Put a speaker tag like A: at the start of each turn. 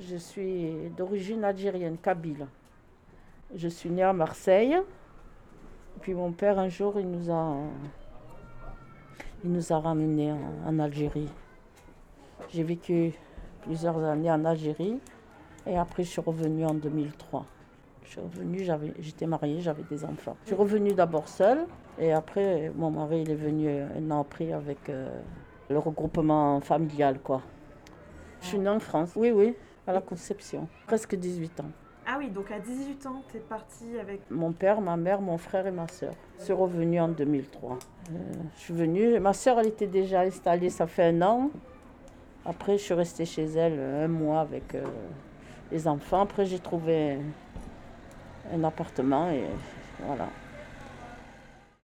A: Je suis d'origine algérienne, kabyle. Je suis née à Marseille. Puis mon père, un jour, il nous a ramenés en Algérie. J'ai vécu plusieurs années en Algérie et après je suis revenue en 2003. Je suis revenue, j'étais mariée, j'avais des enfants. Je suis revenue d'abord seule et après mon mari il est venu un an après avec le regroupement familial quoi. Je suis née en France, oui, oui, à la Conception, presque 18 ans.
B: Ah oui, donc à 18 ans, t'es partie avec...
A: Mon père, ma mère, mon frère et ma sœur. Je suis revenue en 2003. Je suis venue, ma sœur elle était déjà installée, ça fait un an. Après je suis restée chez elle un mois avec les enfants. Après j'ai trouvé un appartement et voilà.